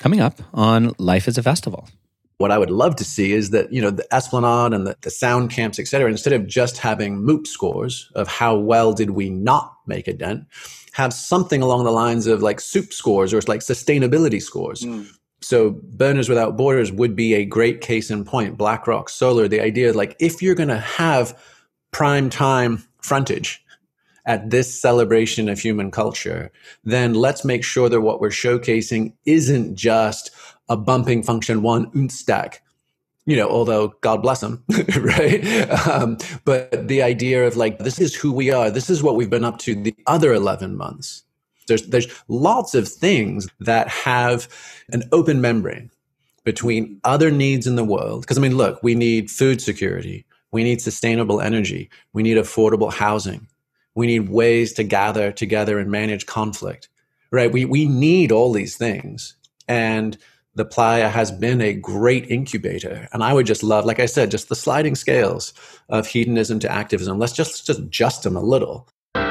coming up on Life is a Festival. What I would love to see is that, the Esplanade and the sound camps, et cetera, instead of just having moot scores of how well did we not make a dent, have something along the lines of like soup scores or like sustainability scores. So Burners Without Borders would be a great case in point. BlackRock Solar, the idea like if you're going to have prime time frontage at this celebration of human culture, then let's make sure that what we're showcasing isn't just a bumping function one stack, although God bless them, right? But the idea of like, this is who we are. This is what we've been up to the other 11 months. There's lots of things that have an open membrane between other needs in the world. Because look, we need food security. We need sustainable energy. We need affordable housing. We need ways to gather together and manage conflict, right? We need all these things. And the playa has been a great incubator. And I would just love, like I said, just the sliding scales of hedonism to activism. Let's just adjust them a little.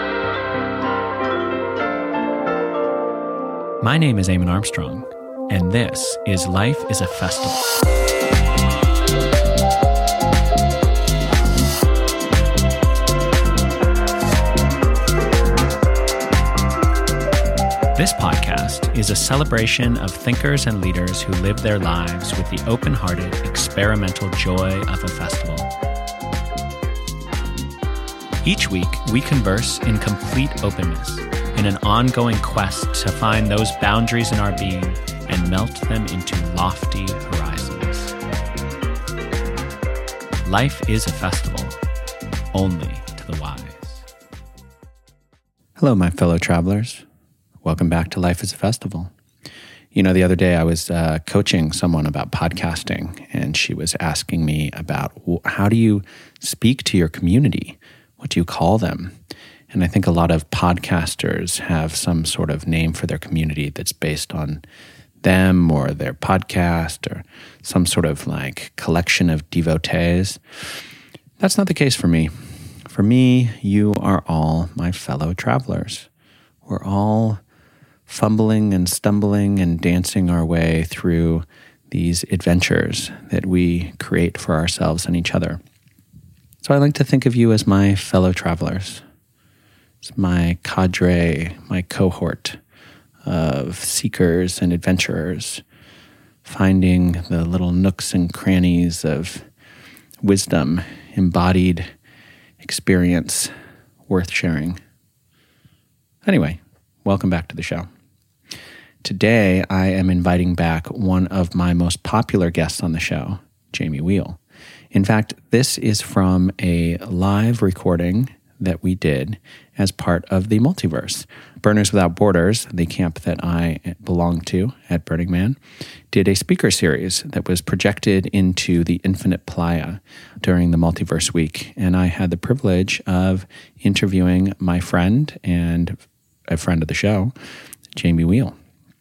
My name is Eamon Armstrong, and this is Life is a Festival. This podcast is a celebration of thinkers and leaders who live their lives with the open-hearted, experimental joy of a festival. Each week, we converse in complete openness, in an ongoing quest to find those boundaries in our being and melt them into lofty horizons. Life is a festival, only to the wise. Hello, my fellow travelers. Welcome back to Life is a Festival. The other day I was coaching someone about podcasting, and she was asking me about how do you speak to your community? What do you call them? And I think a lot of podcasters have some sort of name for their community that's based on them or their podcast or some sort of like collection of devotees. That's not the case for me. For me, you are all my fellow travelers. We're all fumbling and stumbling and dancing our way through these adventures that we create for ourselves and each other. So I like to think of you as my fellow travelers. It's my cadre, my cohort of seekers and adventurers, finding the little nooks and crannies of wisdom, embodied experience worth sharing. Anyway, welcome back to the show. Today, I am inviting back one of my most popular guests on the show, Jamie Wheal. In fact, this is from a live recording that we did as part of the Multiverse. Burners Without Borders, the camp that I belong to at Burning Man, did a speaker series that was projected into the Infinite Playa during the Multiverse week. And I had the privilege of interviewing my friend and a friend of the show, Jamie Wheal.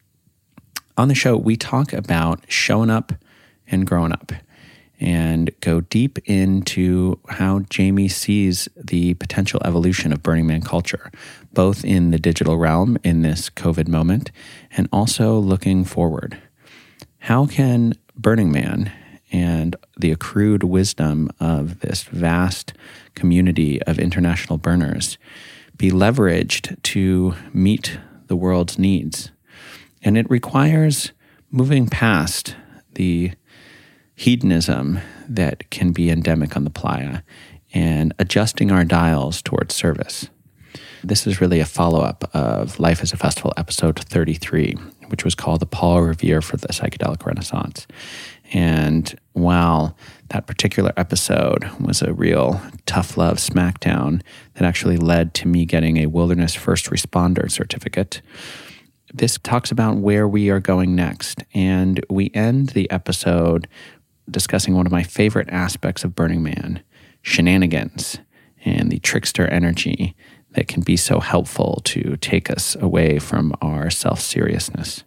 On the show, we talk about showing up and growing up and go deep into how Jamie sees the potential evolution of Burning Man culture, both in the digital realm in this COVID moment and also looking forward. How can Burning Man and the accrued wisdom of this vast community of international burners be leveraged to meet the world's needs? And it requires moving past the hedonism that can be endemic on the playa and adjusting our dials towards service. This is really a follow-up of Life is a Festival episode 33, which was called the Paul Revere for the Psychedelic Renaissance. And while that particular episode was a real tough love smackdown that actually led to me getting a Wilderness First Responder certificate, this talks about where we are going next. And we end the episode discussing one of my favorite aspects of Burning Man, shenanigans and the trickster energy that can be so helpful to take us away from our self-seriousness.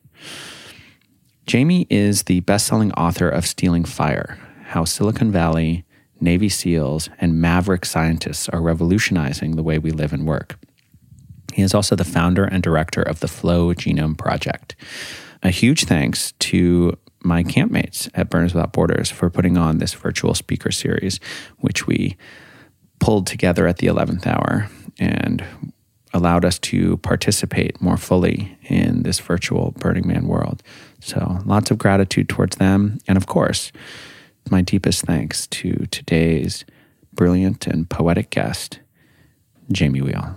Jamie is the best-selling author of Stealing Fire, How Silicon Valley, Navy SEALs, and maverick scientists are revolutionizing the way we live and work. He is also the founder and director of the Flow Genome Project, a huge thanks to my campmates at Burners Without Borders for putting on this virtual speaker series, which we pulled together at the 11th hour and allowed us to participate more fully in this virtual Burning Man world. So lots of gratitude towards them. And of course, my deepest thanks to today's brilliant and poetic guest, Jamie Wheal.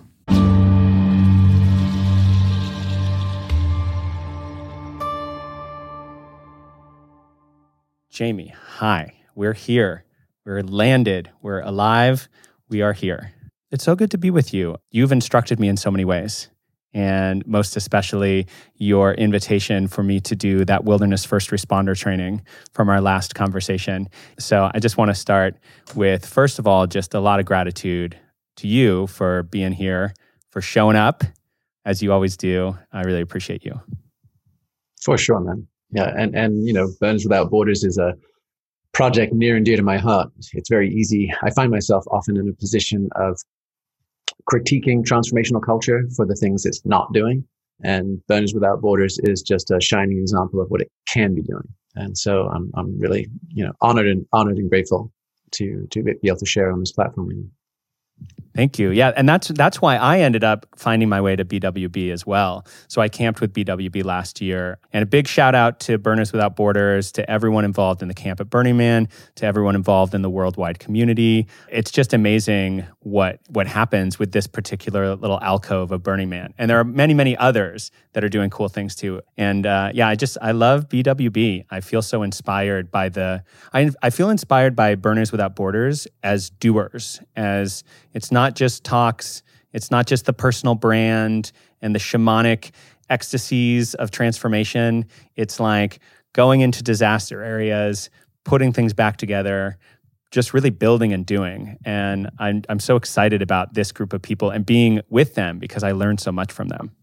Jamie, hi. We're here. We're landed. We're alive. We are here. It's so good to be with you. You've instructed me in so many ways, and most especially your invitation for me to do that wilderness first responder training from our last conversation. So I just want to start with, first of all, just a lot of gratitude to you for being here, for showing up as you always do. I really appreciate you. For sure, man. Yeah, and Burners Without Borders is a project near and dear to my heart. It's very easy. I find myself often in a position of critiquing transformational culture for the things it's not doing. And Burners Without Borders is just a shining example of what it can be doing. And so I'm really, honored and grateful to be able to share on this platform with you. Thank you. Yeah, and that's why I ended up finding my way to BWB as well. So I camped with BWB last year. And a big shout out to Burners Without Borders, to everyone involved in the camp at Burning Man, to everyone involved in the worldwide community. It's just amazing what happens with this particular little alcove of Burning Man. And there are many, many others that are doing cool things too. And I love BWB. I feel so inspired by I feel inspired by Burners Without Borders as doers, as it's not just talks, it's not just the personal brand and the shamanic ecstasies of transformation. It's like going into disaster areas, putting things back together, just really building and doing. And I'm so excited about this group of people and being with them because I learned so much from them.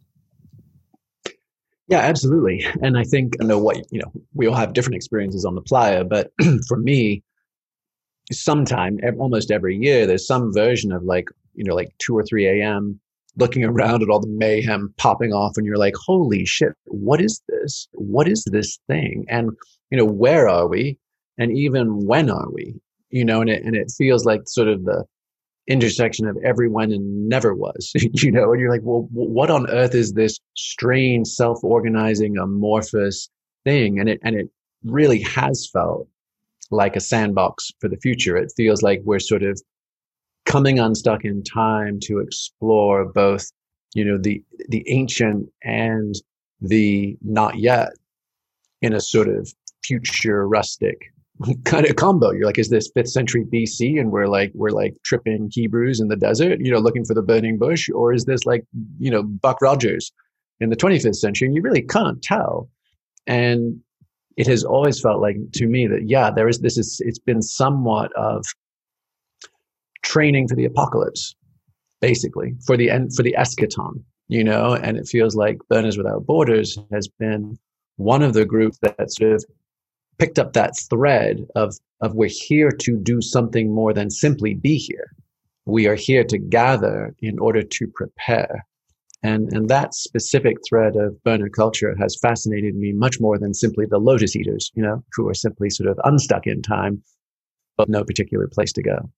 Yeah, absolutely. And I think, we all have different experiences on the playa, but for me, almost every year, there's some version of like 2 or 3 a.m. looking around at all the mayhem popping off, and you're like, holy shit, what is this? What is this thing? And, where are we? And even when are we? And it feels like sort of the intersection of every when and never was, and you're like, well, what on earth is this strange, self-organizing, amorphous thing? And it really has felt like a sandbox for the future. It feels like we're sort of coming unstuck in time to explore both, the ancient and the not yet in a sort of future rustic kind of combo. You're like, is this 5th century BC and we're like tripping Hebrews in the desert, looking for the burning bush, or is this like, Buck Rogers in the 25th century? And you really can't tell. And it has always felt like to me that, it's been somewhat of training for the apocalypse, basically, for the eschaton, and it feels like Burners Without Borders has been one of the groups that sort of picked up that thread of we're here to do something more than simply be here. We are here to gather in order to prepare. And that specific thread of burner culture has fascinated me much more than simply the lotus eaters, who are simply sort of unstuck in time, but no particular place to go.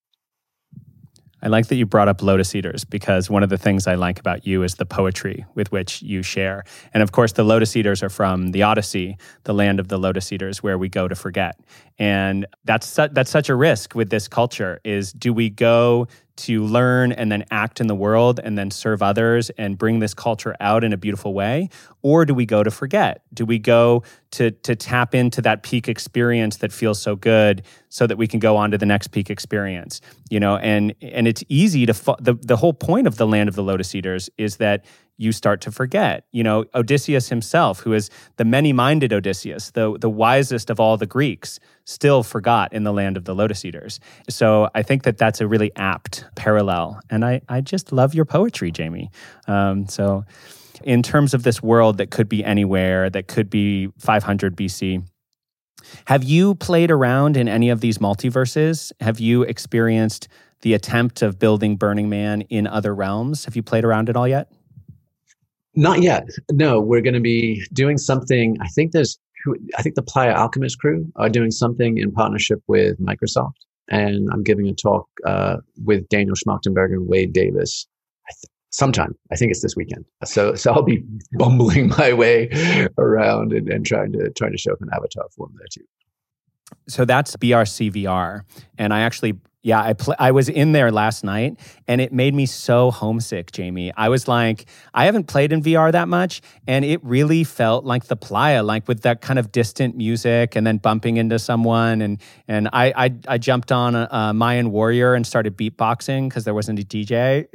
I like that you brought up lotus eaters, because one of the things I like about you is the poetry with which you share. And of course, the lotus eaters are from the Odyssey, the land of the lotus eaters, where we go to forget. And that's such a risk with this culture, is do we go to learn and then act in the world and then serve others and bring this culture out in a beautiful way? Or do we go to forget? Do we go to tap into that peak experience that feels so good so that we can go on to the next peak experience? And it's easy to, the whole point of the land of the lotus eaters is that you start to forget. Odysseus himself, who is the many-minded Odysseus, the wisest of all the Greeks, still forgot in the land of the lotus eaters. So I think that that's a really apt parallel. And I just love your poetry, Jamie. So in terms of this world that could be anywhere, that could be 500 BC, have you played around in any of these multiverses? Have you experienced the attempt of building Burning Man in other realms? Have you played around at all yet? Not yet. No, we're going to be doing something. I think the Playa Alchemist crew are doing something in partnership with Microsoft. And I'm giving a talk with Daniel Schmachtenberger and Wade Davis sometime. I think it's this weekend. So I'll be bumbling my way around and trying to show up an avatar form there too. So that's BRCVR. And I actually, I was in there last night and it made me so homesick, Jamie. I was like, I haven't played in VR that much. And it really felt like the Playa, like with that kind of distant music and then bumping into someone. And I jumped on a Mayan Warrior and started beatboxing because there wasn't a DJ,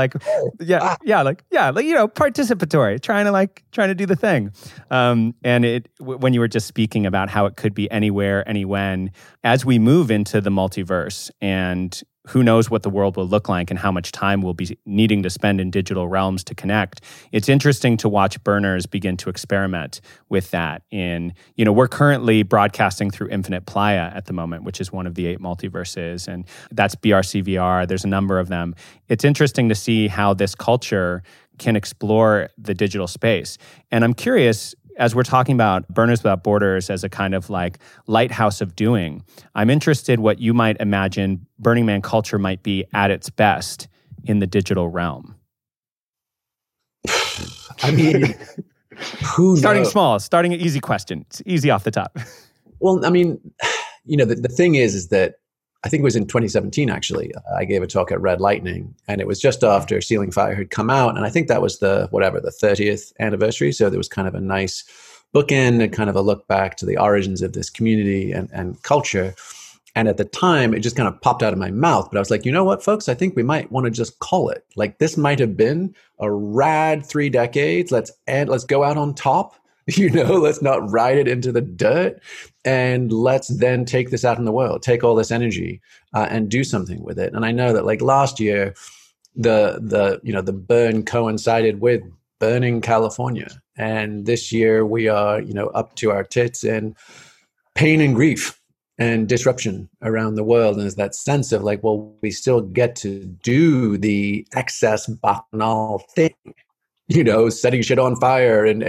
participatory, trying to do the thing. And when you were just speaking about how it could be anywhere, any when, as we move into the multiverse and who knows what the world will look like and how much time we'll be needing to spend in digital realms to connect. It's interesting to watch burners begin to experiment with that. We're currently broadcasting through Infinite Playa at the moment, which is one of the 8 multiverses, and that's BRCVR. There's a number of them. It's interesting to see how this culture can explore the digital space. And I'm curious, as we're talking about Burners Without Borders as a kind of like lighthouse of doing, I'm interested what you might imagine Burning Man culture might be at its best in the digital realm. I mean, who knows? Starting small, starting an easy question. It's easy off the top. Well, I mean, the thing is that I think it was in 2017, actually, I gave a talk at Red Lightning, and it was just after Ceiling Fire had come out. And I think that was the 30th anniversary. So there was kind of a nice bookend and kind of a look back to the origins of this community and culture. And at the time, it just kind of popped out of my mouth. But I was like, you know what, folks, I think we might want to just call it. Like, this might have been a rad 3 decades. Let's go out on top. Let's not ride it into the dirt, and let's then take this out in the world, take all this energy and do something with it. And I know that like last year, the burn coincided with burning California. And this year we are, up to our tits in pain and grief and disruption around the world. And there's that sense of like, well, we still get to do the excess bacchanal thing. Setting shit on fire and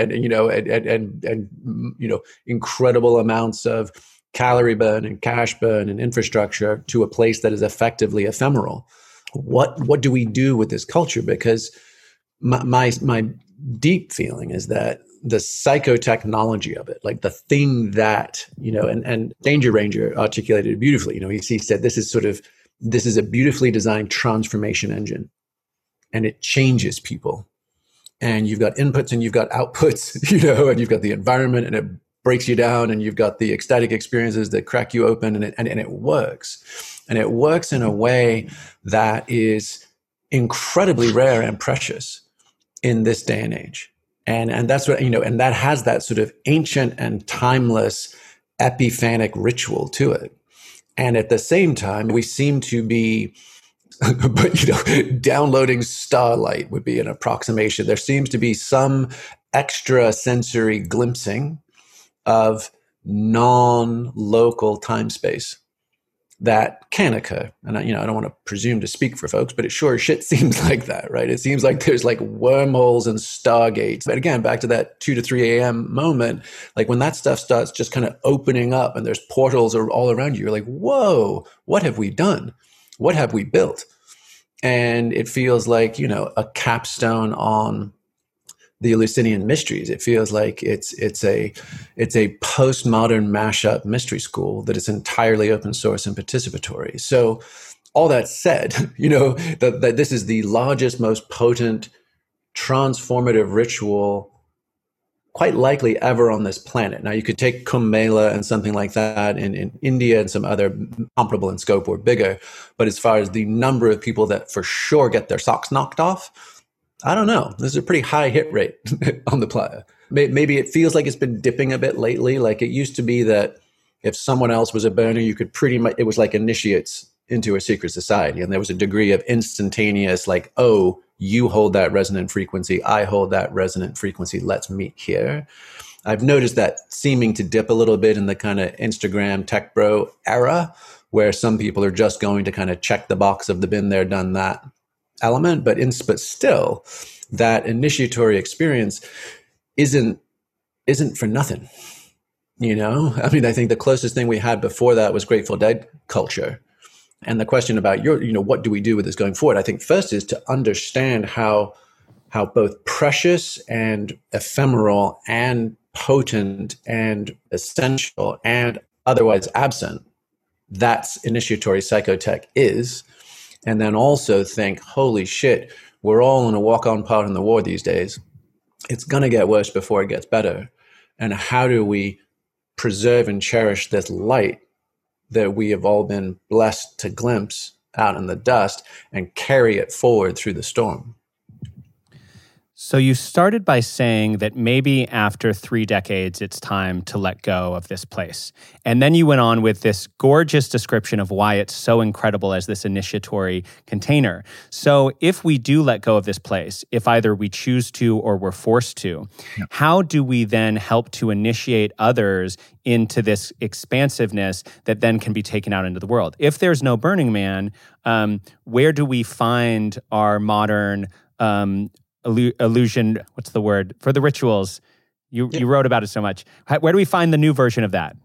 incredible amounts of calorie burn and cash burn and infrastructure to a place that is effectively ephemeral. What do we do with this culture? Because my deep feeling is that the psychotechnology of it, like the thing that, and Danger Ranger articulated it beautifully. He said this is a beautifully designed transformation engine, and it changes people. And you've got inputs and you've got outputs, and you've got the environment and it breaks you down, and you've got the ecstatic experiences that crack you open, and it works. And it works in a way that is incredibly rare and precious in this day and age. And that's what, and that has that sort of ancient and timeless epiphanic ritual to it. And at the same time, we seem to be downloading starlight would be an approximation. There seems to be some extra sensory glimpsing of non-local time space that can occur. And I don't want to presume to speak for folks, but it sure as shit seems like that, right? It seems like there's like wormholes and stargates. But again, back to that 2 to 3 a.m. moment, like when that stuff starts just kind of opening up and there's portals all around you, you're like, whoa, what have we done? What have we built? And it feels like, a capstone on the Eleusinian mysteries. It feels like it's a postmodern mashup mystery school that is entirely open source and participatory. So all that said, that this is the largest, most potent, transformative ritual quite likely ever on this planet. Now, you could take Kumbh Mela and something like that in India and some other comparable in scope or bigger. But as far as the number of people that for sure get their socks knocked off, I don't know. There's a pretty high hit rate on the Playa. Maybe it feels like it's been dipping a bit lately. Like it used to be that if someone else was a burner, you could pretty much, it was like initiates into a secret society. And there was a degree of instantaneous, like, oh, you hold that resonant frequency, I hold that resonant frequency, let's meet here. I've noticed that seeming to dip a little bit in the kind of Instagram tech bro era, where some people are just going to kind of check the box of the been there, done that element. But still, that initiatory experience isn't for nothing. I mean, I think the closest thing we had before that was Grateful Dead culture. And the question about what do we do with this going forward? I think first is to understand how both precious and ephemeral and potent and essential and otherwise absent that's initiatory psychotech is. And then also think, holy shit, we're all in a walk-on part in the war these days. It's going to get worse before it gets better. And how do we preserve and cherish this light that we have all been blessed to glimpse out in the dust and carry it forward through the storm? So you started by saying that maybe after 3 decades, it's time to let go of this place. And then you went on with this gorgeous description of why it's so incredible as this initiatory container. So if we do let go of this place, if either we choose to or we're forced to, how do we then help to initiate others into this expansiveness that then can be taken out into the world? If there's no Burning Man, where do we find our modern illusion, what's the word, for the rituals? You wrote about it so much. Where do we find the new version of that?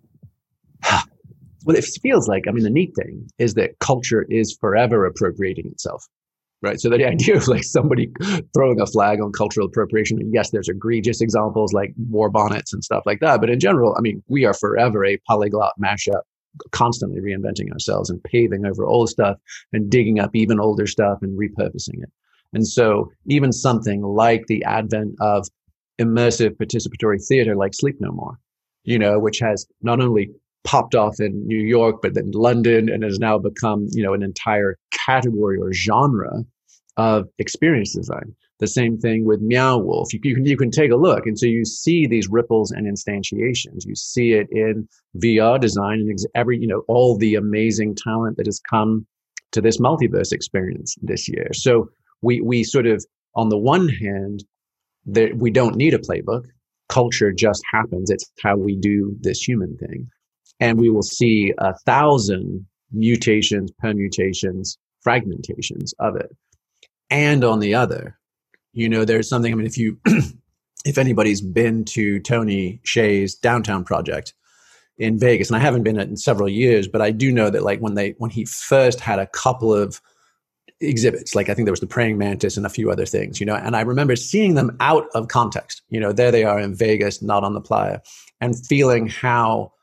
Well, it feels like, the neat thing is that culture is forever appropriating itself, right? So the idea of like somebody throwing a flag on cultural appropriation, and yes, there's egregious examples like war bonnets and stuff like that. But in general, we are forever a polyglot mashup, constantly reinventing ourselves and paving over old stuff and digging up even older stuff and repurposing it. And so even something like the advent of immersive participatory theater like Sleep No More, which has not only popped off in New York, but then London, and has now become, an entire category or genre of experience design. The same thing with Meow Wolf. You can take a look. And so you see these ripples and instantiations. You see it in VR design and all the amazing talent that has come to this multiverse experience this year. So we sort of, on the one hand, that we don't need a playbook. Culture just happens. It's how we do this human thing. And we will see 1,000 mutations, permutations, fragmentations of it. And on the other, there's something, if anybody's been to Tony Hsieh's Downtown Project in Vegas, and I haven't been in several years, but I do know that like when he first had a couple of exhibits, like I think there was the praying mantis and a few other things, and I remember seeing them out of context, there they are in Vegas, not on the playa, and feeling how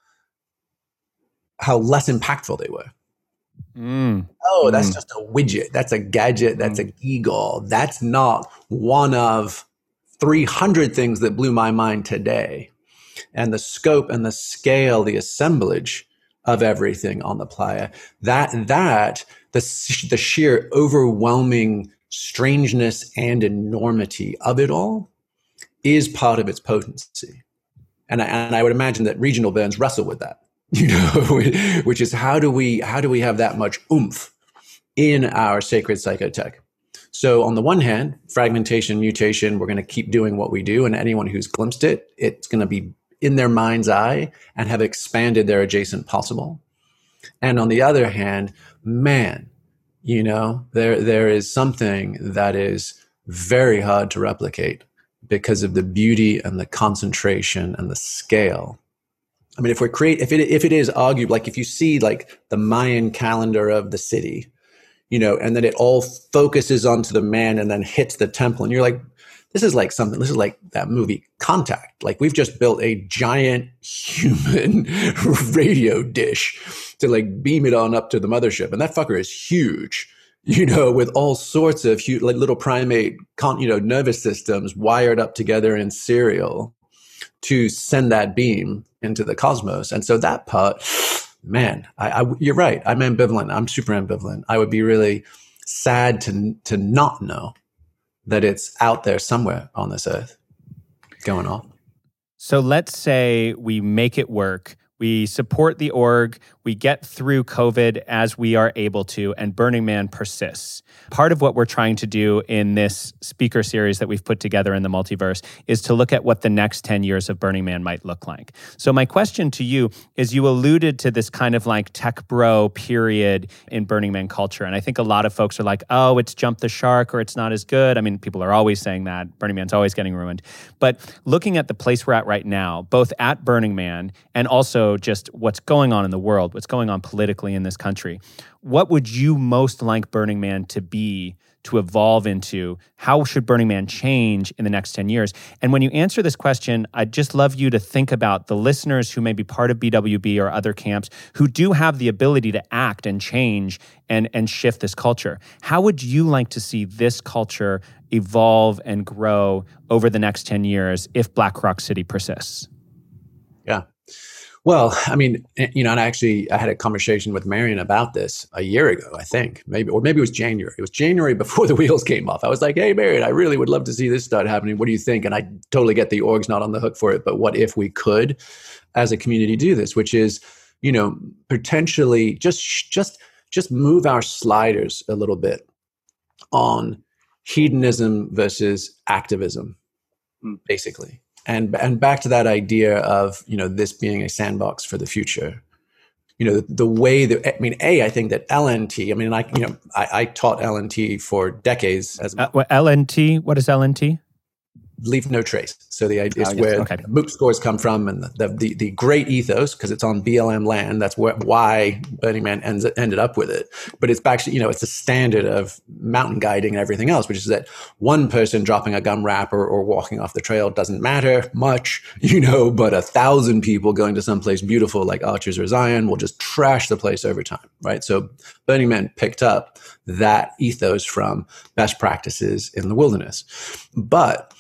less impactful they were. That's just a widget. That's a gadget. That's a gewgaw. That's not one of 300 things that blew my mind today. And the scope and the scale, the assemblage of everything on the playa, the sheer overwhelming strangeness and enormity of it all is part of its potency. And I would imagine that regional burns wrestle with that, which is how do we have that much oomph in our sacred psychotech? So on the one hand, fragmentation, mutation, we're going to keep doing what we do. And anyone who's glimpsed it, it's going to be in their mind's eye and have expanded their adjacent possible. And on the other hand, man, there is something that is very hard to replicate because of the beauty and the concentration and the scale. If it is argued, like if you see like the Mayan calendar of the city, and then it all focuses onto the man and then hits the temple, and you're like, this is like that movie Contact. Like we've just built a giant human radio dish to like beam it on up to the mothership. And that fucker is huge, with all sorts of huge, like little primate, nervous systems wired up together in serial to send that beam into the cosmos. And so that part, man, you're right. I'm ambivalent. I'm super ambivalent. I would be really sad to not know that it's out there somewhere on this earth going on. So let's say we make it work. We support the org. We get through COVID as we are able to, and Burning Man persists. Part of what we're trying to do in this speaker series that we've put together in the multiverse is to look at what the next 10 years of Burning Man might look like. So my question to you is, you alluded to this kind of like tech bro period in Burning Man culture. And I think a lot of folks are like, oh, it's jumped the shark or it's not as good. I mean, people are always saying that. Burning Man's always getting ruined. But looking at the place we're at right now, both at Burning Man and also just what's going on in the world, what's going on politically in this country, what would you most like Burning Man to be, to evolve into? How should Burning Man change in the next 10 years? And when you answer this question, I'd just love you to think about the listeners who may be part of BWB or other camps who do have the ability to act and change and shift this culture. How would you like to see this culture evolve and grow over the next 10 years if Black Rock City persists? Yeah. Well, I mean, and I had a conversation with Marion about this a year ago, I think, maybe it was January. It was January before the wheels came off. I was like, hey, Marion, I really would love to see this start happening. What do you think? And I totally get the org's not on the hook for it, but what if we could, as a community, do this, which is, potentially just move our sliders a little bit on hedonism versus activism, basically. And back to that idea of, this being a sandbox for the future. The way that, I think that LNT, I taught LNT for decades as LNT, what is LNT? Leave no trace. So the idea is where MOOC scores come from, and the great ethos, because it's on BLM land. That's why Burning Man ended up with it. But it's actually, it's a standard of mountain guiding and everything else, which is that one person dropping a gum wrap or walking off the trail doesn't matter much, but 1,000 people going to someplace beautiful like Arches or Zion will just trash the place over time, right? So Burning Man picked up that ethos from best practices in the wilderness. But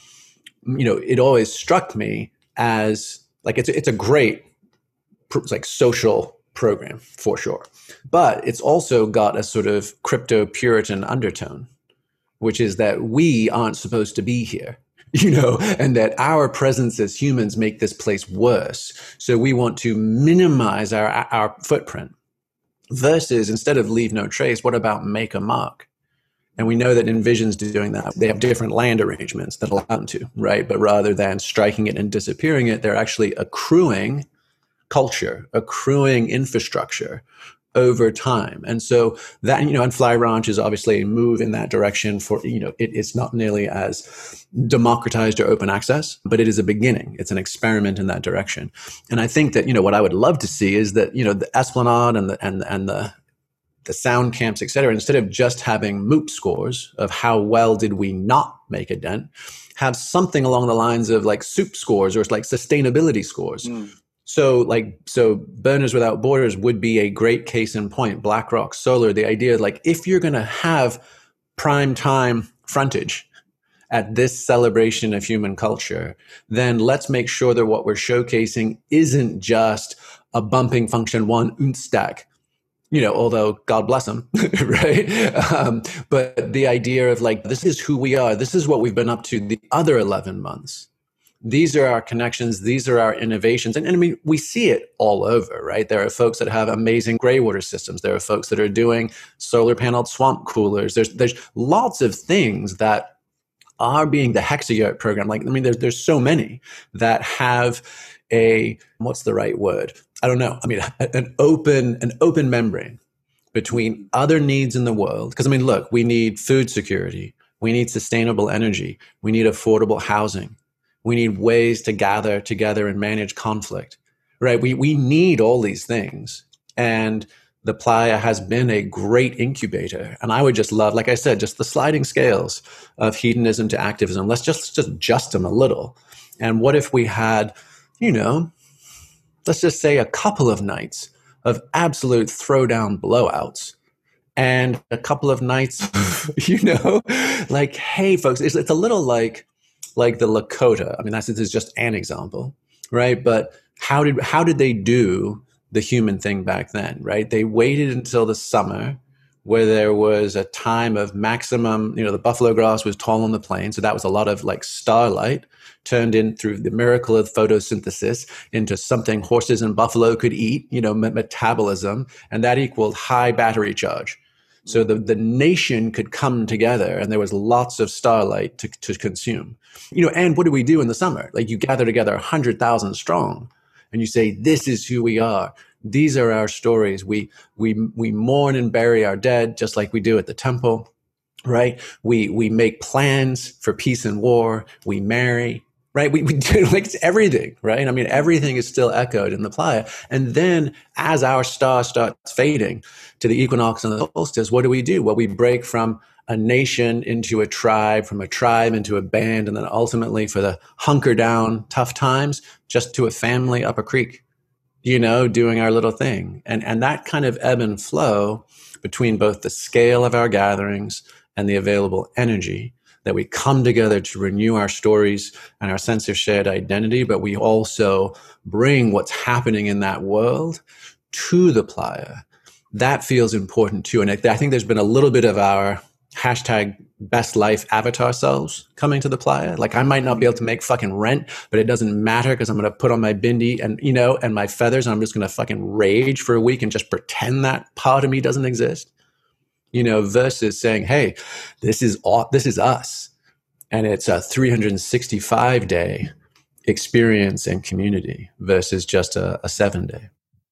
it always struck me as like it's a great like social program for sure, but it's also got a sort of crypto Puritan undertone, which is that we aren't supposed to be here, and that our presence as humans make this place worse. So we want to minimize our footprint. Versus, instead of leave no trace, what about make a mark? And we know that Envision's doing that. They have different land arrangements that allow them to, right? But rather than striking it and disappearing it, they're actually accruing culture, accruing infrastructure over time. And so that, and Fly Ranch is obviously a move in that direction for, it's not nearly as democratized or open access, but it is a beginning. It's an experiment in that direction. And I think that, what I would love to see is that, the Esplanade and the sound camps, et cetera, instead of just having MOOC scores of how well did we not make a dent, have something along the lines of like SOUP scores or like sustainability scores. So Burners Without Borders would be a great case in point. BlackRock Solar, the idea like if you're going to have prime time frontage at this celebration of human culture, then let's make sure that what we're showcasing isn't just a bumping function one stack. Although God bless them, right? But the idea of like, this is who we are. This is what we've been up to the other 11 months. These are our connections. These are our innovations. And we see it all over, right? There are folks that have amazing gray water systems. There are folks that are doing solar paneled swamp coolers. There's lots of things that are being the Hexayurt program. There's so many that have what's the right word? I don't know. An open membrane between other needs in the world. Because look, we need food security. We need sustainable energy. We need affordable housing. We need ways to gather together and manage conflict, right? We need all these things. And the Playa has been a great incubator. And I would just love, like I said, just the sliding scales of hedonism to activism. Let's just adjust them a little. And what if we had, let's just say a couple of nights of absolute throwdown blowouts and a couple of nights, like, hey, folks, it's a little like the Lakota. This is just an example, right? But how did they do the human thing back then, right? They waited until the summer where there was a time of maximum, the buffalo grass was tall on the plain. So that was a lot of like starlight turned in through the miracle of photosynthesis into something horses and buffalo could eat, metabolism. And that equaled high battery charge. So the nation could come together and there was lots of starlight to consume. And what do we do in the summer? Like you gather together 100,000 strong and you say, this is who we are. These are our stories. We mourn and bury our dead just like we do at the temple, right? We make plans for peace and war. We marry, right? We do like everything, right? I mean, everything is still echoed in the playa. And then as our star starts fading to the equinox and the solstice, what do? Well, we break from a nation into a tribe, from a tribe into a band, and then ultimately for the hunker down tough times, just to a family up a creek, doing our little thing. And that kind of ebb and flow between both the scale of our gatherings and the available energy, that we come together to renew our stories and our sense of shared identity, but we also bring what's happening in that world to the playa. That feels important too. And I think there's been a little bit of our hashtag best life avatar selves coming to the playa. Like I might not be able to make fucking rent, but it doesn't matter because I'm going to put on my bindi and, and my feathers, and I'm just going to fucking rage for a week and just pretend that part of me doesn't exist. Versus saying, hey, this is us. And it's a 365 day experience and community versus just a 7 day.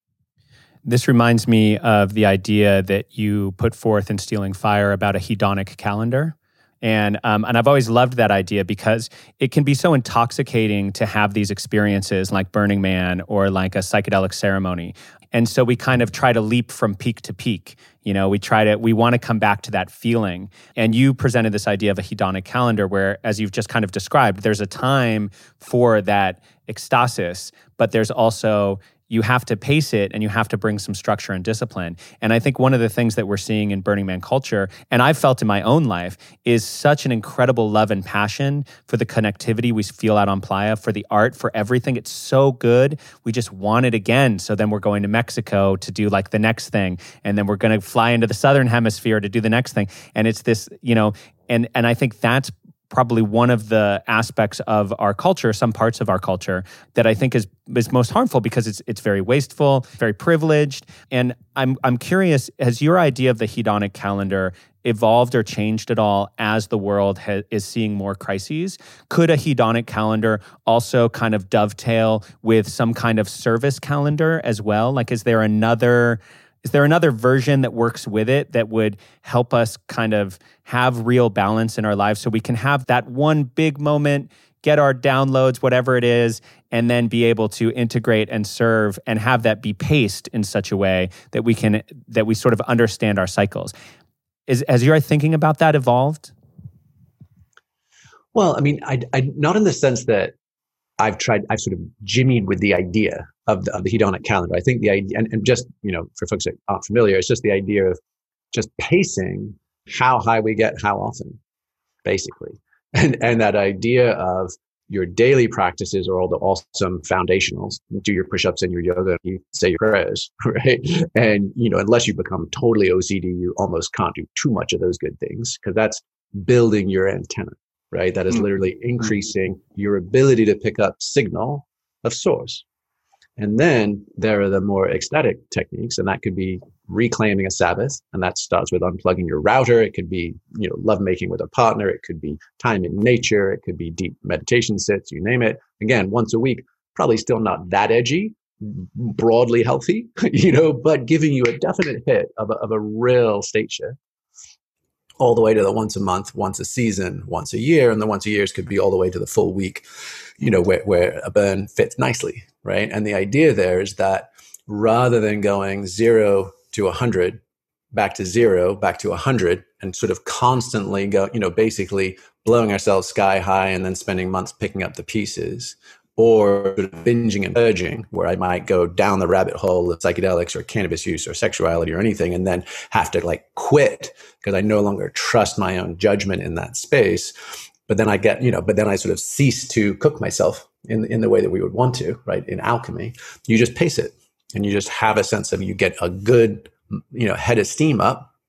This reminds me of the idea that you put forth in Stealing Fire about a hedonic calendar. And I've always loved that idea because it can be so intoxicating to have these experiences like Burning Man or like a psychedelic ceremony. And so we kind of try to leap from peak to peak. We want to come back to that feeling. And you presented this idea of a hedonic calendar where, as you've just kind of described, there's a time for that ecstasis, but there's also, you have to pace it and you have to bring some structure and discipline. And I think one of the things that we're seeing in Burning Man culture, and I've felt in my own life, is such an incredible love and passion for the connectivity we feel out on playa, for the art, for everything. It's so good. We just want it again. So then we're going to Mexico to do like the next thing. And then we're going to fly into the Southern Hemisphere to do the next thing. And it's this, and I think that's probably one of the aspects of our culture, some parts of our culture, that I think is most harmful because it's very wasteful, very privileged. And I'm curious, has your idea of the hedonic calendar evolved or changed at all as the world is seeing more crises? Could a hedonic calendar also kind of dovetail with some kind of service calendar as well? Like, is there another version that works with it that would help us kind of have real balance in our lives so we can have that one big moment, get our downloads, whatever it is, and then be able to integrate and serve and have that be paced in such a way that we sort of understand our cycles? Has your thinking about that evolved? Well, I mean, I not in the sense that I've sort of jimmied with the idea of the hedonic calendar. I think the idea, and just, for folks that aren't familiar, it's just the idea of just pacing how high we get, how often, basically. And that idea of your daily practices are all the awesome foundationals. Do your push-ups and your yoga, you say your prayers, right? And, unless you become totally OCD, you almost can't do too much of those good things because that's building your antenna, right? That is literally increasing your ability to pick up signal of source. And then there are the more ecstatic techniques, and that could be reclaiming a Sabbath, and that starts with unplugging your router. It could be, lovemaking with a partner. It could be time in nature. It could be deep meditation sits, you name it. Again, once a week, probably still not that edgy, broadly healthy, but giving you a definite hit of a real state shift. All the way to the once a month, once a season, once a year. And the once a years could be all the way to the full week, where a burn fits nicely, right? And the idea there is that rather than going 0 to 100, back to 0, back to 100, and sort of constantly basically blowing ourselves sky high and then spending months picking up the pieces, or sort of binging and purging, where I might go down the rabbit hole of psychedelics or cannabis use or sexuality or anything, and then have to quit because I no longer trust my own judgment in that space. But then I get, but then I sort of cease to cook myself in the way that we would want to, right? In alchemy, you just pace it and you just have a sense of, you get a good, head of steam up,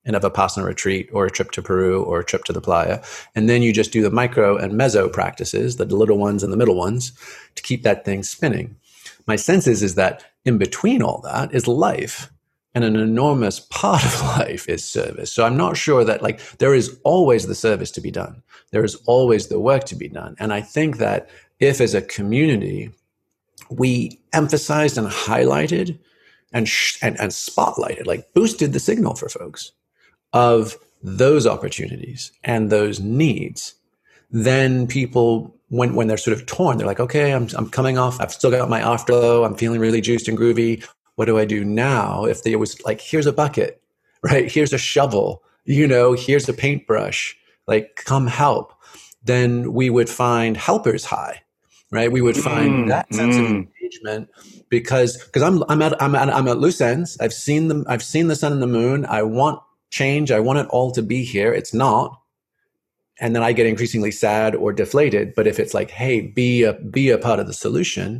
in a Vipassana retreat or a trip to Peru or a trip to the playa. And then you just do the micro and meso practices, the little ones and the middle ones, to keep that thing spinning. My sense is that in between all that is life. And an enormous part of life is service. So I'm not sure that there is always the service to be done. There is always the work to be done. And I think that if as a community, we emphasized and highlighted and spotlighted, boosted the signal for folks of those opportunities and those needs, then people, when they're sort of torn, they're like, okay, I'm coming off, I've still got my afterglow, I'm feeling really juiced and groovy. What do I do now? If there was here's a bucket, right? Here's a shovel, here's a paintbrush, come help. Then we would find helpers high, right? We would find that sense of engagement because I'm at loose ends. I've seen the sun and the moon. I want change. I want it all to be here. It's not. And then I get increasingly sad or deflated. But if it's hey, be a part of the solution.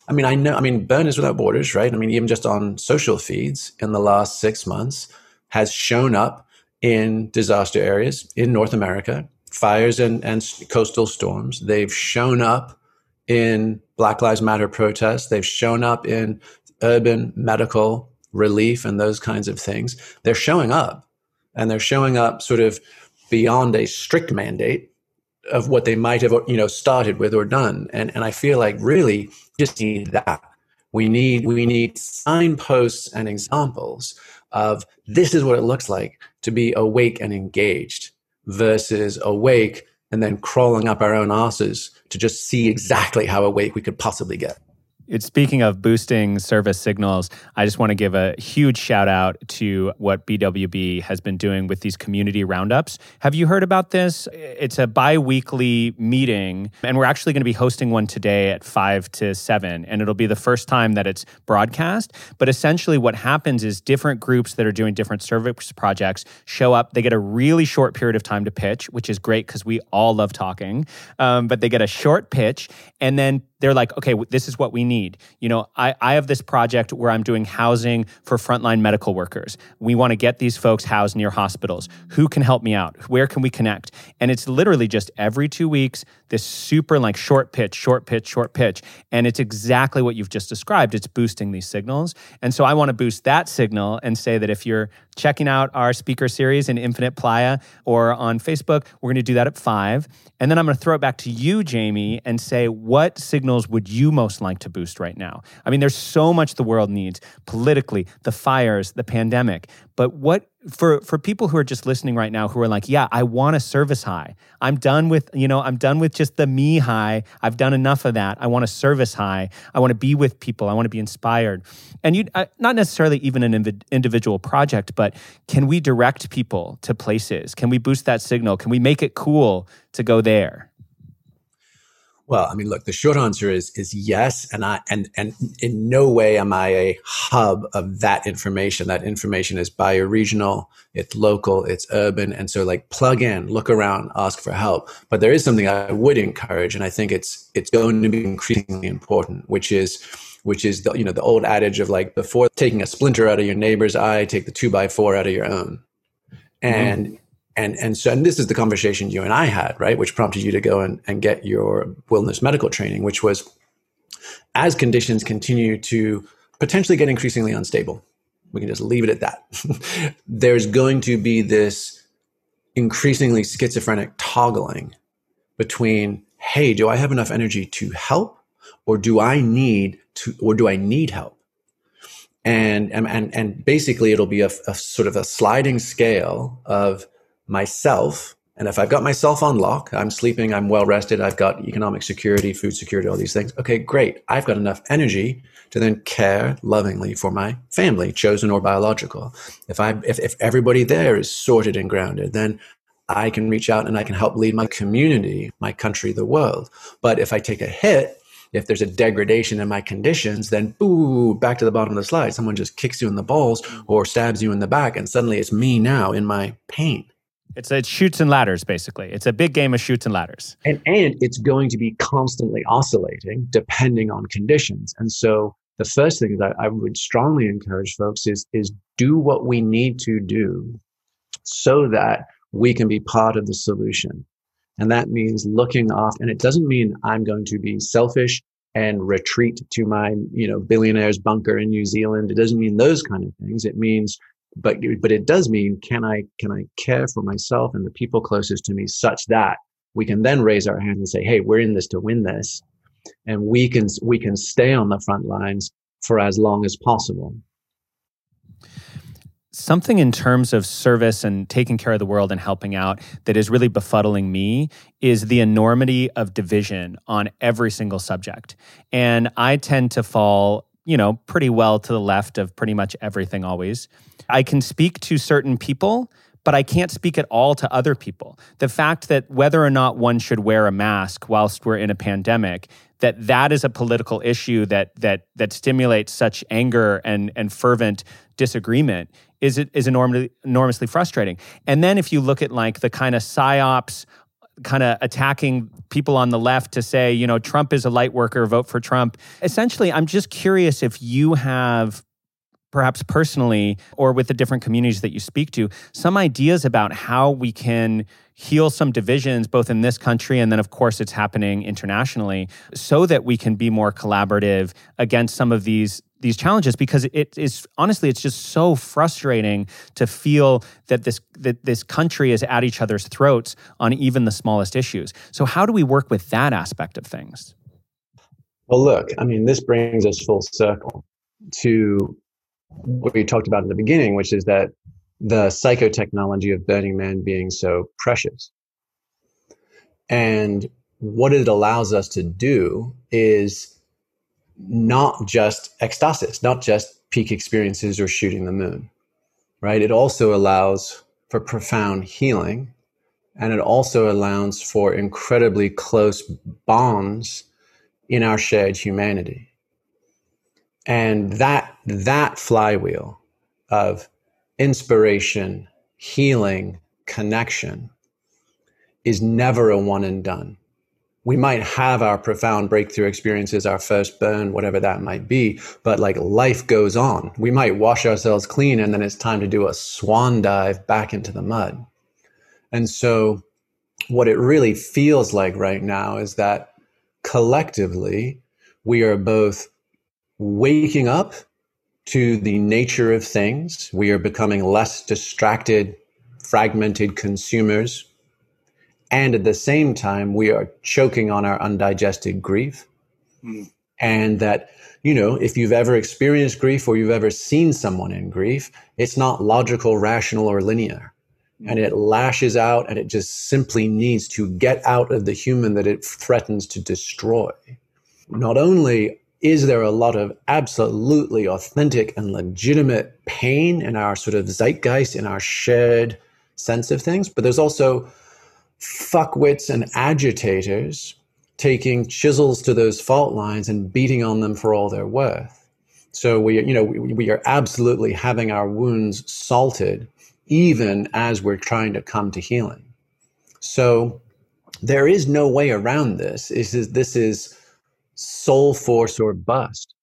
Burners Without Borders, right? Even just on social feeds in the last 6 months has shown up in disaster areas in North America, fires and coastal storms. They've shown up in Black Lives Matter protests. They've shown up in urban medical relief and those kinds of things. They're showing up, and they're showing up sort of beyond a strict mandate of what they might have, started with or done. And I feel really just need that. We need signposts and examples of this is what it looks like to be awake and engaged versus awake and then crawling up our own asses to just see exactly how awake we could possibly get. Speaking of boosting service signals, I just want to give a huge shout out to what BWB has been doing with these community roundups. Have you heard about this? It's a bi-weekly meeting, and we're actually going to be hosting one today at 5 to 7, and it'll be the first time that it's broadcast. But essentially what happens is different groups that are doing different service projects show up. They get a really short period of time to pitch, which is great because we all love talking, but they get a short pitch, and then they're like, okay, this is what we need. I have this project where I'm doing housing for frontline medical workers. We want to get these folks housed near hospitals. Who can help me out? Where can we connect? And it's literally just every 2 weeks, this super short pitch. And it's exactly what you've just described. It's boosting these signals. And so I want to boost that signal and say that if you're checking out our speaker series in Infinite Playa or on Facebook, we're going to do that at 5. And then I'm going to throw it back to you, Jamie, and say, what signals would you most like to boost right now? There's so much the world needs politically, the fires, the pandemic. But what for people who are just listening right now who are like, yeah, I want a service high. I'm done with just the me high. I've done enough of that. I want a service high. I want to be with people. I want to be inspired. And not necessarily even an individual project, but can we direct people to places? Can we boost that signal? Can we make it cool to go there? Well, look, the short answer is yes, and in no way am I a hub of that information. That information is bioregional, it's local, it's urban, and so plug in, look around, ask for help. But there is something I would encourage, and I think it's going to be increasingly important, which is the old adage of before taking a splinter out of your neighbor's eye, take the 2x4 out of your own, and this is the conversation you and I had, right? Which prompted you to go and get your wilderness medical training, which was as conditions continue to potentially get increasingly unstable, we can just leave it at that. There's going to be this increasingly schizophrenic toggling between, hey, do I have enough energy to help or do I need help? And basically it'll be a sort of a sliding scale of myself. And if I've got myself on lock, I'm sleeping, I'm well rested, I've got economic security, food security, all these things. Okay, great. I've got enough energy to then care lovingly for my family, chosen or biological. If everybody there is sorted and grounded, then I can reach out and I can help lead my community, my country, the world. But if I take a hit, if there's a degradation in my conditions, then boo, back to the bottom of the slide. Someone just kicks you in the balls or stabs you in the back, and suddenly it's me now in my pain. It's chutes and ladders, basically. It's a big game of chutes and ladders. And it's going to be constantly oscillating depending on conditions. And so the first thing that I would strongly encourage folks is do what we need to do so that we can be part of the solution. And that means looking off. And it doesn't mean I'm going to be selfish and retreat to my, billionaire's bunker in New Zealand. It doesn't mean those kind of things. It means, but it does mean, can I care for myself and the people closest to me such that we can then raise our hands and say, hey, we're in this to win this. And we can stay on the front lines for as long as possible. Something in terms of service and taking care of the world and helping out that is really befuddling me is the enormity of division on every single subject. And I tend to fall, pretty well to the left of pretty much everything always. I can speak to certain people, but I can't speak at all to other people. The fact that whether or not one should wear a mask whilst we're in a pandemic, that is a political issue that stimulates such anger and fervent disagreement is enormously frustrating. And then if you look at like the kind of psyops, kind of attacking people on the left to say, Trump is a light worker, vote for Trump. Essentially, I'm just curious if you have, perhaps personally or with the different communities that you speak to, some ideas about how we can heal some divisions both in this country and then of course it's happening internationally so that we can be more collaborative against some of these challenges, because it is honestly, it's just so frustrating to feel that this country is at each other's throats on even the smallest issues. So how do we work with that aspect of things? Well, look, this brings us full circle to what we talked about in the beginning, which is that the psychotechnology of Burning Man being so precious. And what it allows us to do is not just ecstasis, not just peak experiences or shooting the moon, right? It also allows for profound healing, and it also allows for incredibly close bonds in our shared humanity. And that flywheel of inspiration, healing, connection is never a one and done. We might have our profound breakthrough experiences, our first burn, whatever that might be, but like life goes on. We might wash ourselves clean and then it's time to do a swan dive back into the mud. And so what it really feels like right now is that collectively we are both waking up to the nature of things. We are becoming less distracted, fragmented consumers. And at the same time, we are choking on our undigested grief. And that, if you've ever experienced grief or you've ever seen someone in grief, it's not logical, rational, or linear. And it lashes out and it just simply needs to get out of the human that it threatens to destroy. Not only is there a lot of absolutely authentic and legitimate pain in our sort of zeitgeist, in our shared sense of things, but there's also fuckwits and agitators taking chisels to those fault lines and beating on them for all they're worth. So we are absolutely having our wounds salted, even as we're trying to come to healing. So there is no way around this. This is soul force or bust.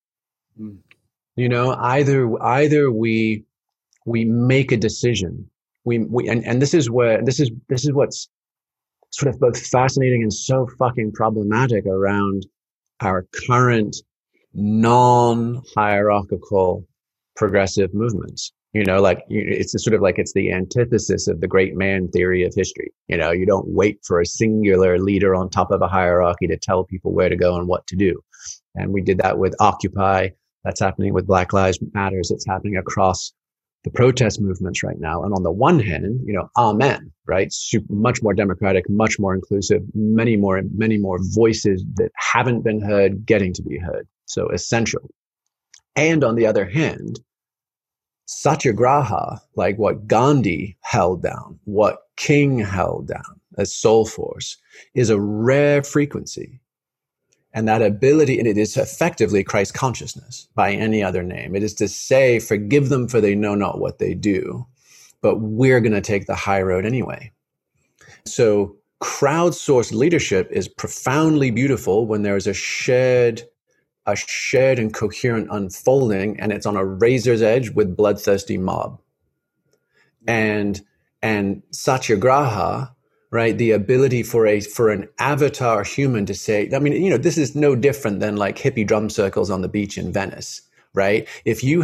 Either we make a decision. And this is what's sort of both fascinating and so fucking problematic around our current non-hierarchical progressive movements. It's sort of like it's the antithesis of the great man theory of history. You don't wait for a singular leader on top of a hierarchy to tell people where to go and what to do. And we did that with Occupy. That's happening with Black Lives Matters. It's happening across the protest movements right now. And on the one hand, amen, right? Much more democratic, much more inclusive, many more voices that haven't been heard getting to be heard. So essential. And on the other hand, Satyagraha, like what Gandhi held down, what King held down as soul force, is a rare frequency. And that ability, and it is effectively Christ consciousness by any other name. It is to say, forgive them for they know not what they do, but we're going to take the high road anyway. So crowdsourced leadership is profoundly beautiful when there is a shared and coherent unfolding, and it's on a razor's edge with bloodthirsty mob. And and satyagraha, right? The ability for an avatar human to say, I mean, this is no different than like hippie drum circles on the beach in Venice, right? If you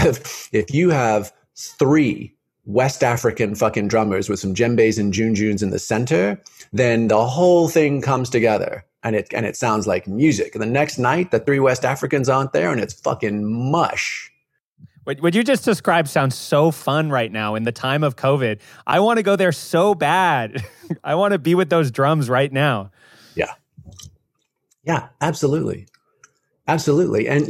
have three West African fucking drummers with some djembes and junjuns in the center, then the whole thing comes together and it sounds like music. And the next night, the three West Africans aren't there and it's fucking mush. What you just described sounds so fun right now in the time of COVID. I want to go there so bad. I want to be with those drums right now. Yeah. Yeah, absolutely. Absolutely. And,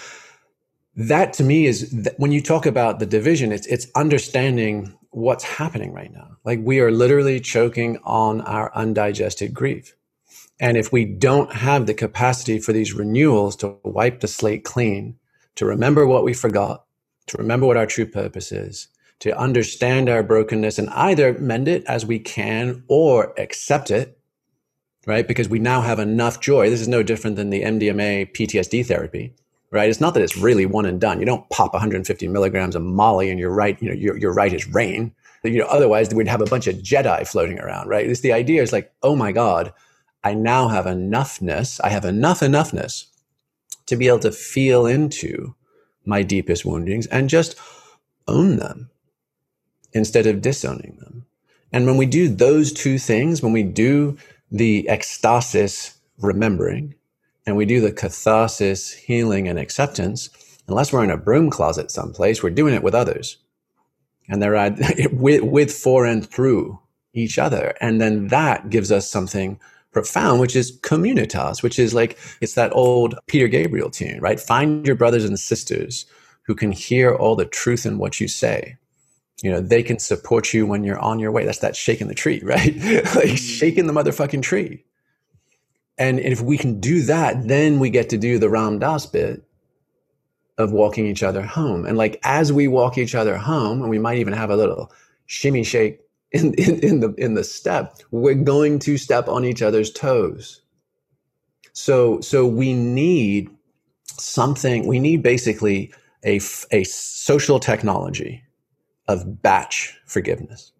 that to me is when you talk about the division, it's understanding what's happening right now. Like we are literally choking on our undigested grief. And if we don't have the capacity for these renewals to wipe the slate clean, to remember what we forgot, to remember what our true purpose is, to understand our brokenness and either mend it as we can or accept it, right? Because we now have enough joy. This is no different than the MDMA PTSD therapy, right? It's not that it's really one and done. You don't pop 150 milligrams of Molly and you're right, you're right as rain. Otherwise we'd have a bunch of Jedi floating around, right? It's the idea is like, oh my God, I now have enoughness. I have enoughness to be able to feel into my deepest woundings and just own them instead of disowning them. And when we do those two things, when we do the ecstasis remembering and we do the catharsis healing and acceptance, unless we're in a broom closet someplace, we're doing it with others. And they're with, for, and through each other. And then that gives us something profound, which is communitas, which is like, it's that old Peter Gabriel tune, right? Find your brothers and sisters who can hear all the truth in what you say. They can support you when you're on your way. That's that shaking the tree, right? Like shaking the motherfucking tree. And if we can do that, then we get to do the Ram Dass bit of walking each other home. And like, as we walk each other home, and we might even have a little shimmy shake in the step, we're going to step on each other's toes. So we need something, we need basically a social technology of batch forgiveness.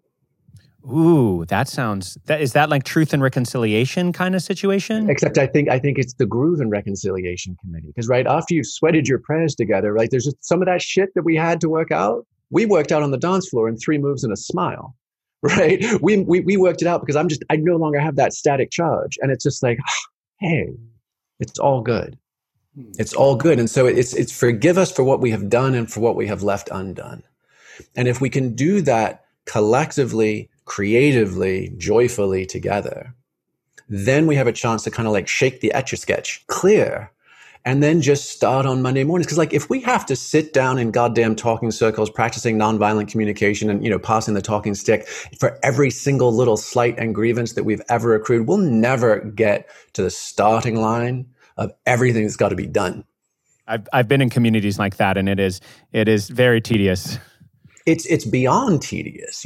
Ooh, is that like truth and reconciliation kind of situation? Except I think it's the Groove and Reconciliation Committee. Because right after you've sweated your prayers together, right, there's just some of that shit that we had to work out. We worked out on the dance floor in 3 moves and a smile. Right? We worked it out because I no longer have that static charge. And it's just like, hey, it's all good. It's all good. And so it's forgive us for what we have done and for what we have left undone. And if we can do that collectively, creatively, joyfully together, then we have a chance to kind of like shake the Etch-a-Sketch clear and then just start on Monday mornings. Because like if we have to sit down in goddamn talking circles, practicing nonviolent communication and, passing the talking stick for every single little slight and grievance that we've ever accrued, we'll never get to the starting line of everything that's got to be done. I've been in communities like that, and it is very tedious. It's beyond tedious,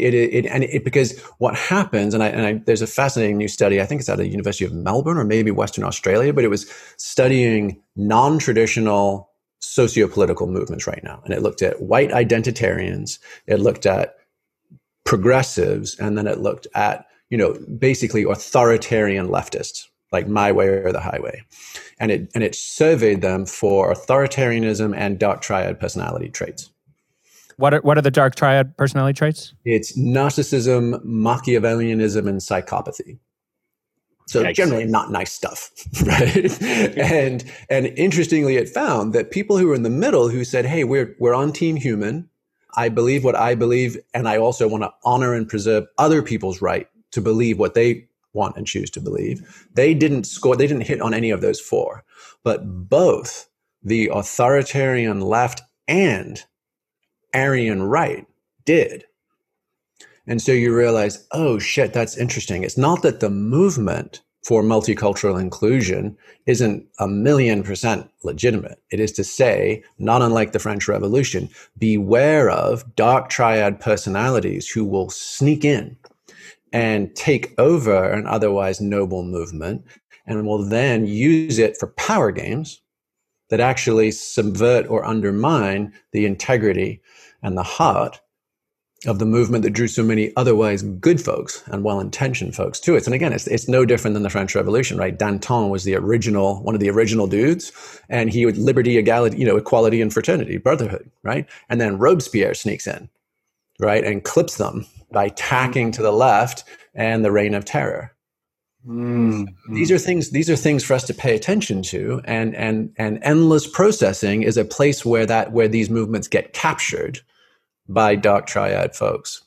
because what happens, and there's a fascinating new study, I think it's out of the University of Melbourne or maybe Western Australia, but it was studying non-traditional socio-political movements right now. And it looked at white identitarians, it looked at progressives, and then it looked at, basically authoritarian leftists, like my way or the highway. And it surveyed them for authoritarianism and dark triad personality traits. What are the dark triad personality traits? It's narcissism, Machiavellianism, and psychopathy. So Yikes. Generally not nice stuff, right? and interestingly, it found that people who were in the middle who said, hey, we're on team human. I believe what I believe, and I also want to honor and preserve other people's right to believe what they want and choose to believe. They didn't hit on any of those 4. But both the authoritarian left and Aryan right did. And so you realize, oh shit, that's interesting. It's not that the movement for multicultural inclusion isn't 1,000,000% legitimate. It is to say, not unlike the French Revolution, beware of dark triad personalities who will sneak in and take over an otherwise noble movement and will then use it for power games that actually subvert or undermine the integrity and the heart of the movement that drew so many otherwise good folks and well-intentioned folks to it. And again, it's no different than the French Revolution, right? Danton was one of the original dudes, and he would liberty, equality, equality and fraternity, brotherhood, right? And then Robespierre sneaks in, right, and clips them by tacking to the left and the reign of terror. Mm-hmm. These are things for us to pay attention to, and endless processing is a place where these movements get captured by dark triad folks.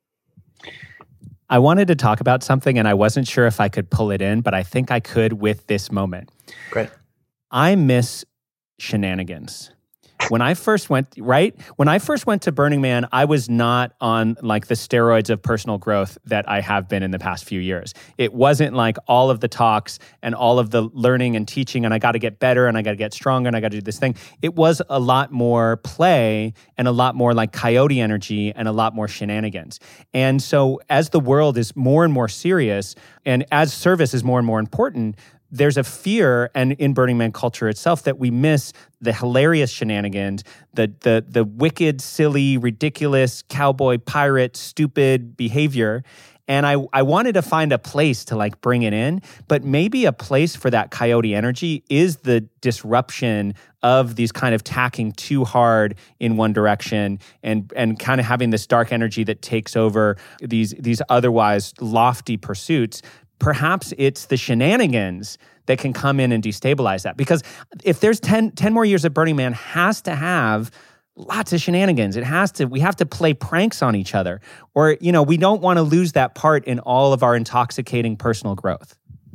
I wanted to talk about something and I wasn't sure if I could pull it in, but I think I could with this moment. Great. I miss shenanigans. When I first went to Burning Man, I was not on like the steroids of personal growth that I have been in the past few years. It wasn't like all of the talks and all of the learning and teaching and I got to get better and I got to get stronger and I got to do this thing. It was a lot more play and a lot more like coyote energy and a lot more shenanigans. And so as the world is more and more serious and as service is more and more important, there's a fear, and in Burning Man culture itself, that we miss the hilarious shenanigans, the wicked, silly, ridiculous, cowboy, pirate, stupid behavior. And I wanted to find a place to like bring it in, but maybe a place for that coyote energy is the disruption of these kind of tacking too hard in one direction and kind of having this dark energy that takes over these otherwise lofty pursuits. Perhaps it's the shenanigans that can come in and destabilize that. Because if there's 10 more years of Burning Man, has to have lots of shenanigans. We have to play pranks on each other. Or, we don't want to lose that part in all of our intoxicating personal growth.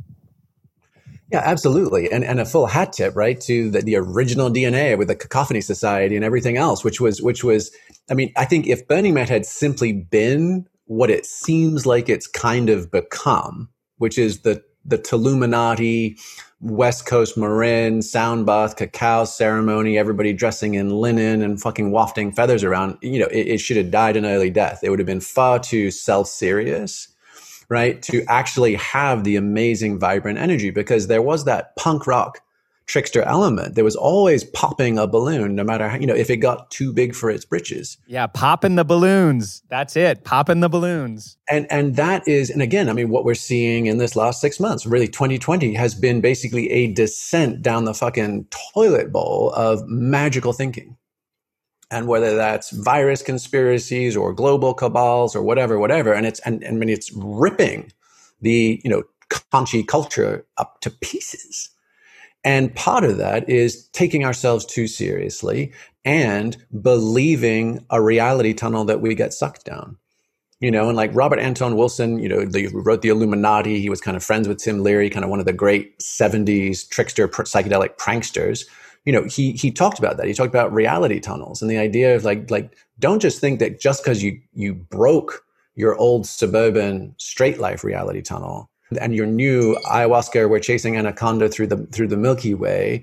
Yeah, absolutely. And a full hat tip, right, to the original DNA with the Cacophony Society and everything else, which was, I think if Burning Man had simply been what it seems like it's kind of become, which is the Tuluminati, West Coast Marin, sound bath, cacao ceremony, everybody dressing in linen and fucking wafting feathers around, it should have died an early death. It would have been far too self-serious, right, to actually have the amazing, vibrant energy, because there was that punk rock trickster element. There was always popping a balloon, no matter how, if it got too big for its britches. Yeah, popping the balloons. That's it, popping the balloons. And that is, and again, what we're seeing in this last 6 months, really 2020 has been basically a descent down the fucking toilet bowl of magical thinking. And whether that's virus conspiracies or global cabals or whatever, and it's ripping the, Kanchi culture up to pieces. And part of that is taking ourselves too seriously and believing a reality tunnel that we get sucked down. And like Robert Anton Wilson, who wrote The Illuminati, he was kind of friends with Tim Leary, kind of one of the great 70s trickster, psychedelic pranksters. He talked about that. He talked about reality tunnels and the idea of like don't just think that just because you broke your old suburban straight life reality tunnel and your new ayahuasca, we're chasing anaconda through the Milky Way,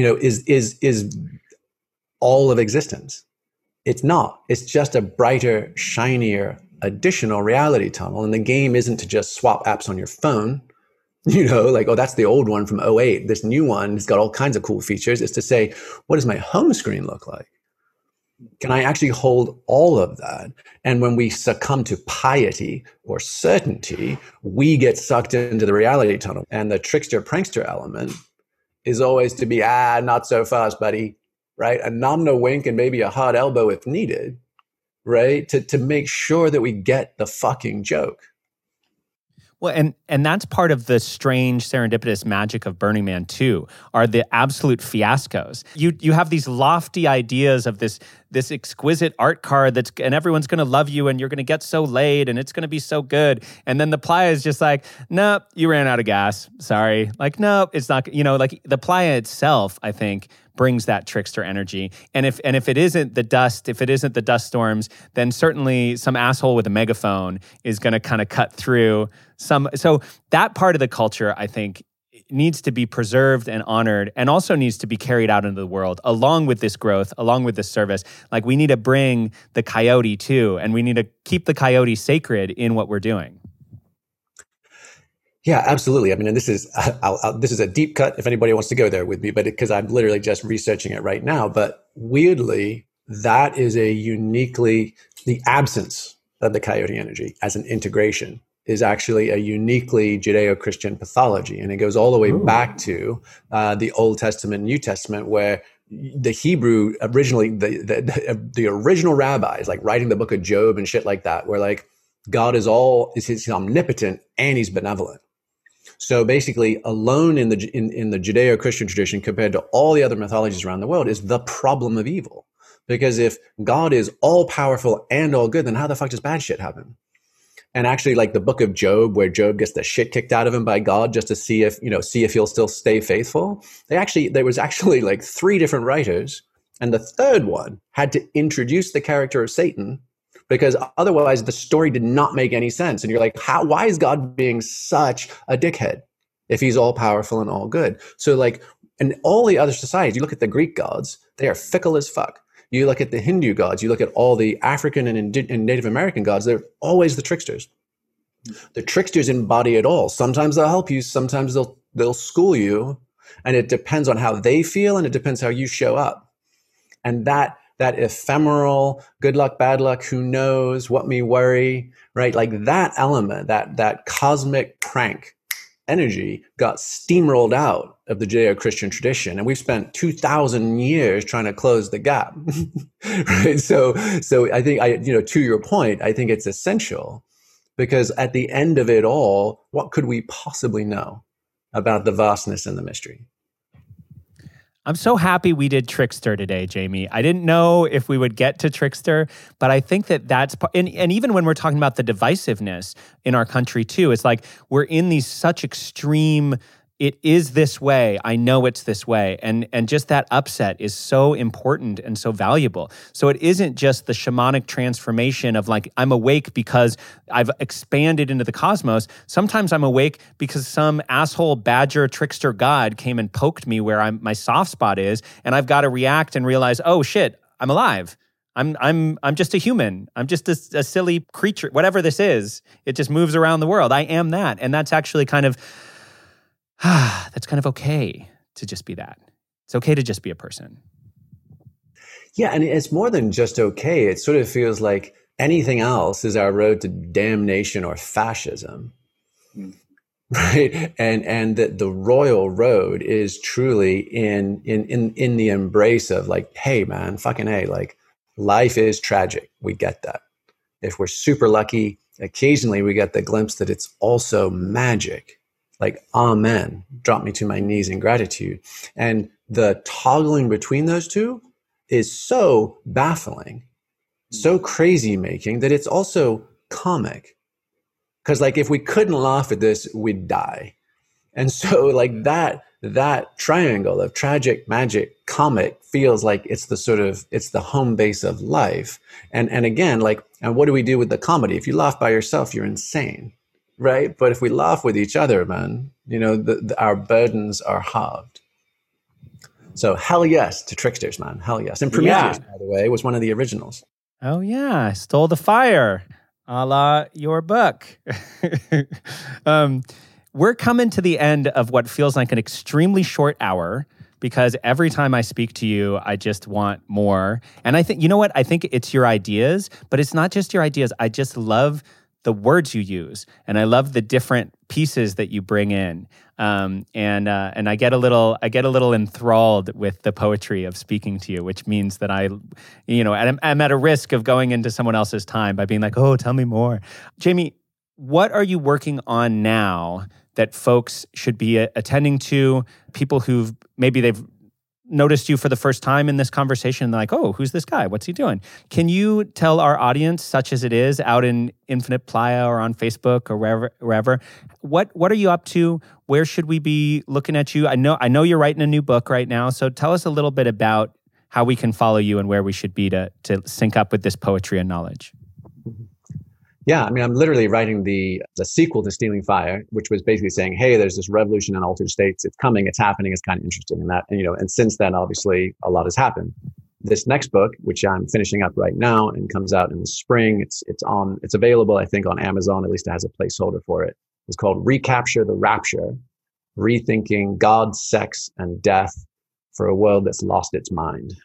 is all of existence. It's not. It's just a brighter, shinier, additional reality tunnel. And the game isn't to just swap apps on your phone, that's the old one from 2008. This new one has got all kinds of cool features. It's to say, what does my home screen look like? Can I actually hold all of that? And when we succumb to piety or certainty, we get sucked into the reality tunnel. And the trickster prankster element is always to be, not so fast, buddy, right? A nod, a wink, and maybe a hard elbow if needed, right? To make sure that we get the fucking joke. Well, and that's part of the strange serendipitous magic of Burning Man too, are the absolute fiascos. You have these lofty ideas of this exquisite art card and everyone's going to love you and you're going to get so laid and it's going to be so good. And then the playa is just like, nope, you ran out of gas. Sorry. Like, nope, it's not, like the playa itself, I think, brings that trickster energy. And if it isn't the dust storms, then certainly some asshole with a megaphone is going to kind of cut through some. So that part of the culture, I think, needs to be preserved and honored, and also needs to be carried out into the world along with this growth, along with this service. Like, we need to bring the coyote too, and we need to keep the coyote sacred in what we're doing. Yeah, absolutely. And this is a deep cut if anybody wants to go there with me, but because I'm literally just researching it right now. But weirdly, that is the absence of the coyote energy as an integration is actually a uniquely Judeo-Christian pathology. And it goes all the way back to the Old Testament, New Testament, where the Hebrew originally, the original rabbis, like writing the book of Job and shit like that, where like God is he's omnipotent and he's benevolent. So basically, alone in the Judeo-Christian tradition compared to all the other mythologies around the world is the problem of evil. Because if God is all powerful and all good, then how the fuck does bad shit happen? And actually, like the book of Job, where Job gets the shit kicked out of him by God just to see if he'll still stay faithful. There was actually like 3 different writers, and the third one had to introduce the character of Satan, because otherwise the story did not make any sense. And you're like, why is God being such a dickhead if he's all powerful and all good? So like, in all the other societies, you look at the Greek gods, they are fickle as fuck. You look at the Hindu gods, you look at all the African and Native American gods, they're always the tricksters. The tricksters embody it all. Sometimes they'll help you, sometimes they'll school you, and it depends on how they feel, and it depends how you show up. And that ephemeral, good luck, bad luck, who knows, what me worry, right? Like that element, that cosmic prank energy got steamrolled out of the Judeo-Christian tradition. And we've spent 2,000 years trying to close the gap, right? So I think, to your point, I think it's essential, because at the end of it all, what could we possibly know about the vastness and the mystery? I'm so happy we did Trickster today, Jamie. I didn't know if we would get to Trickster, but I think that's, and even when we're talking about the divisiveness in our country too, it's like we're in these such extreme, it is this way, I know it's this way. And just that upset is so important and so valuable. So it isn't just the shamanic transformation of like, I'm awake because I've expanded into the cosmos. Sometimes I'm awake because some asshole badger trickster god came and poked me where my soft spot is, and I've got to react and realize, oh shit, I'm alive. I'm just a human. I'm just a silly creature. Whatever this is, it just moves around the world. I am that. And that's actually kind of that's kind of okay to just be that. It's okay to just be a person. Yeah, and it's more than just okay. It sort of feels like anything else is our road to damnation or fascism, right? And that the royal road is truly in the embrace of like, hey man, fucking hey, like life is tragic. We get that. If we're super lucky, occasionally we get the glimpse that it's also magic. Like, amen, drop me to my knees in gratitude. And the toggling between those two is so baffling, so crazy making, that it's also comic. Because like, if we couldn't laugh at this, we'd die. And so like that triangle of tragic, magic, comic feels like it's the home base of life. And again, like, and what do we do with the comedy? If you laugh by yourself, you're insane. Right. But if we laugh with each other, man, our burdens are halved. So hell yes to Tricksters, man. Hell yes. And Prometheus, by the way, was one of the originals. Oh, yeah. Stole the fire, a la your book. We're coming to the end of what feels like an extremely short hour, because every time I speak to you, I just want more. And I think, you know what? I think it's your ideas, but it's not just your ideas. I just love the words you use, and I love the different pieces that you bring in, and I get a little enthralled with the poetry of speaking to you, which means that I'm at a risk of going into someone else's time by being like, oh, tell me more. Jamie, what are you working on now that folks should be attending to? People they've noticed you for the first time in this conversation, and they're like, oh, who's this guy? What's he doing? Can you tell our audience, such as it is out in Infinite Playa or on Facebook or wherever, what are you up to? Where should we be looking at you? I know you're writing a new book right now, so tell us a little bit about how we can follow you and where we should be to sync up with this poetry and knowledge. Yeah, I mean, I'm literally writing the sequel to Stealing Fire, which was basically saying, hey, there's this revolution in altered states. It's coming. It's happening. It's kind of interesting. And since then, obviously, a lot has happened. This next book, which I'm finishing up right now and comes out in the spring, it's available, I think, on Amazon. At least it has a placeholder for it. It's called Recapture the Rapture, Rethinking God, Sex, and Death for a World That's Lost Its Mind.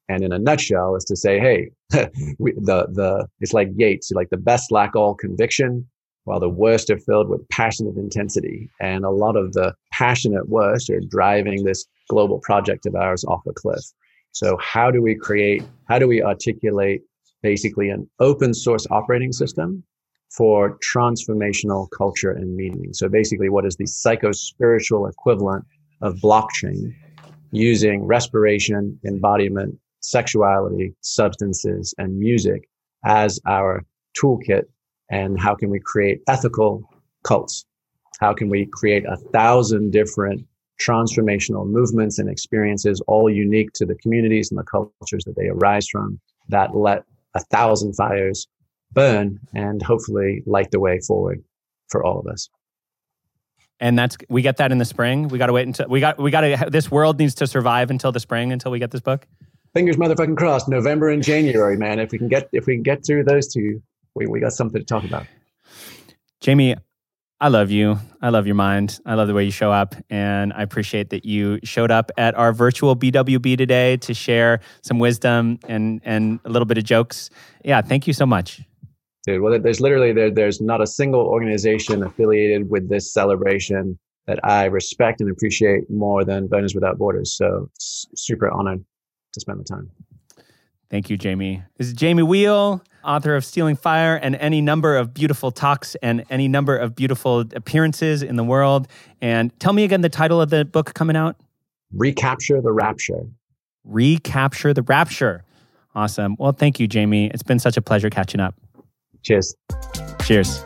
And in a nutshell, is to say, hey, it's like Yeats, like the best lack all conviction, while the worst are filled with passionate intensity. And a lot of the passionate worst are driving this global project of ours off a cliff. So how do we articulate basically an open source operating system for transformational culture and meaning? So basically, what is the psycho-spiritual equivalent of blockchain using respiration, embodiment, sexuality, substances, and music as our toolkit? And how can we create ethical cults? How can we create 1,000 different transformational movements and experiences, all unique to the communities and the cultures that they arise from, that let 1,000 fires burn and hopefully light the way forward for all of us? And we get that in the spring. We got to wait until this world needs to survive until the spring, until we get this book. Fingers motherfucking crossed. November and January, man. If we can get through those two, we got something to talk about. Jamie, I love you. I love your mind. I love the way you show up. And I appreciate that you showed up at our virtual BWB today to share some wisdom and a little bit of jokes. Yeah, thank you so much. Dude, well, there's not a single organization affiliated with this celebration that I respect and appreciate more than Burners Without Borders. So super honored to spend the time. Thank you, Jamie. This is Jamie Wheal, author of Stealing Fire and any number of beautiful talks and any number of beautiful appearances in the world. And tell me again the title of the book coming out. Recapture the Rapture. Recapture the Rapture. Awesome. Well, thank you, Jamie. It's been such a pleasure catching up. Cheers. Cheers.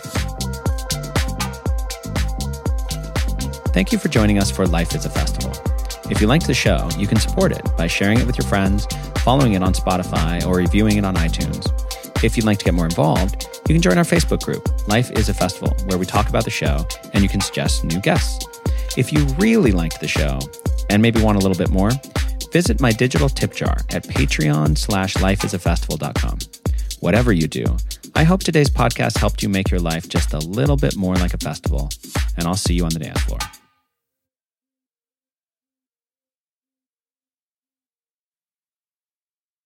Thank you for joining us for Life is a Festival. If you liked the show, you can support it by sharing it with your friends, following it on Spotify, or reviewing it on iTunes. If you'd like to get more involved, you can join our Facebook group, Life is a Festival, where we talk about the show and you can suggest new guests. If you really liked the show and maybe want a little bit more, visit my digital tip jar at patreon.com/lifeisafestival.com. Whatever you do, I hope today's podcast helped you make your life just a little bit more like a festival, and I'll see you on the dance floor.